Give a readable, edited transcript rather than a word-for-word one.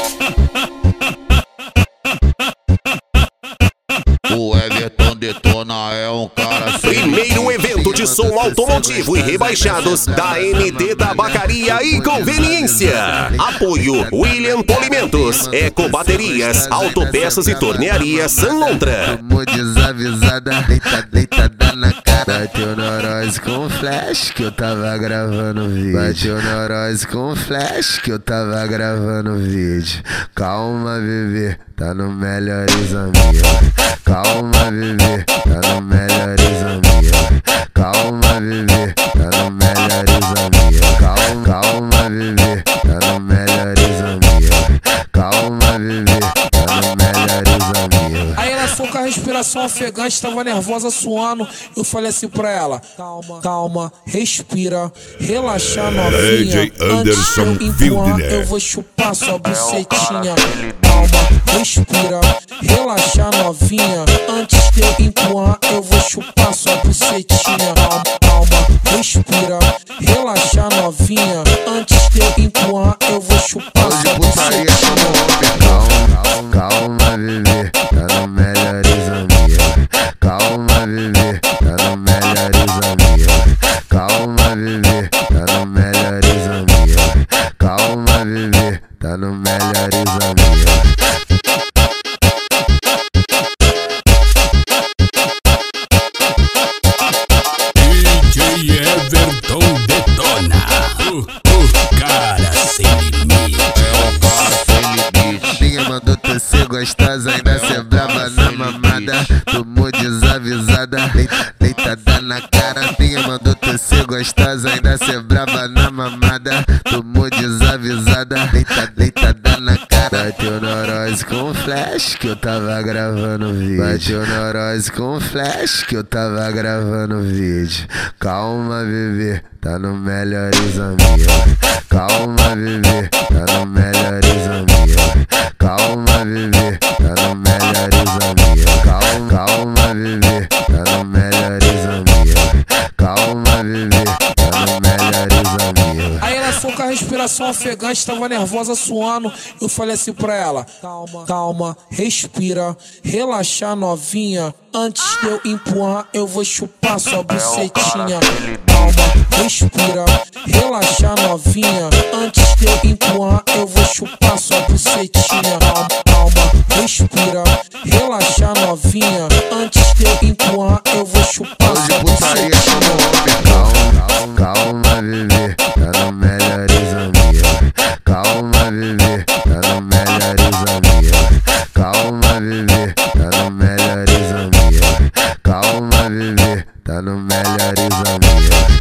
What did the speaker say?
O Everton Detona é um cara sem... Primeiro evento de som automotivo e rebaixados da MD Tabacaria e Conveniência. Apoio William Polimentos, Eco Baterias, Autopeças e Tornearia San Lontra. Tomou desavisada, deitada na cara. Bateu neurose com flash que eu tava gravando vídeo. Bateu neurose com flash que eu tava gravando vídeo. Calma, bebê, tá no Melhores Amigos. Calma, bebê, tá no Melhores Amigos. Calma, bebê, tá no Melhores Amigos. Calma, bebê, tá no Melhores Amigos. Calma, bebê, tá no Melhores Amigos. Aí ela foi com a respiração ofegante, tava nervosa, suando. Eu falei assim pra ela: calma, calma, respira, relaxa, novinha. DJ Anderson Wildner. Eu vou chupar sua bucetinha. Calma, respira, relaxa, novinha. Antes de eu empurrar, eu vou chupar sua bucetinha. Calma, respira, relaxa, novinha. Antes de eu empurrar, eu vou chupar sua bucetinha. Calma, bebê, tá no Melhores Amigos. Calma, bebê, tá no Melhores Amigos. Calma, bebê, tá no Melhores Amigos. Calma, bebê, tá no Melhores Amigos. DJ Everton Detona, o cara sem limite. É um cara sem limite. Minha mandou tu ser gostosa, ainda ser brava na mamada. Tomou desavisada, deitada na cara. Minha mandou tu ser gostosa, ainda ser brava na mamada. Tomou desavisada, deitada na cara. Bateu neurose com flash que eu tava gravando vídeo. Bateu neurose com flash que eu tava gravando vídeo. Calma, bebê, tá no Melhores Amigos. Calma, bebê, tá no Melhores Amigos. Calma, bebê, tá no Melhores Amigos. Calma, bebê, tá no Melhores Amigos. Calma, bebê, tá no Melhores Amigos. Aí ela foi com a respiração ofegante, tava nervosa, suando. Eu falei assim pra ela: calma, calma, respira, relaxa, novinha. Antes de eu empurrar, eu vou chupar sua bucetinha. Calma, respira, relaxa, novinha. Antes de eu empurrar, eu vou chupar sua bucetinha. Calma, respira, relaxa, novinha. Antes de eu empurrar, eu vou chupar sua bucetinha. Calma, bebê, tá no Melhores Amigos. Calma, bebê, tá no Melhores Amigos. Calma, bebê, tá no Melhores Amigos. Calma, bebê, tá no Melhores Amigos.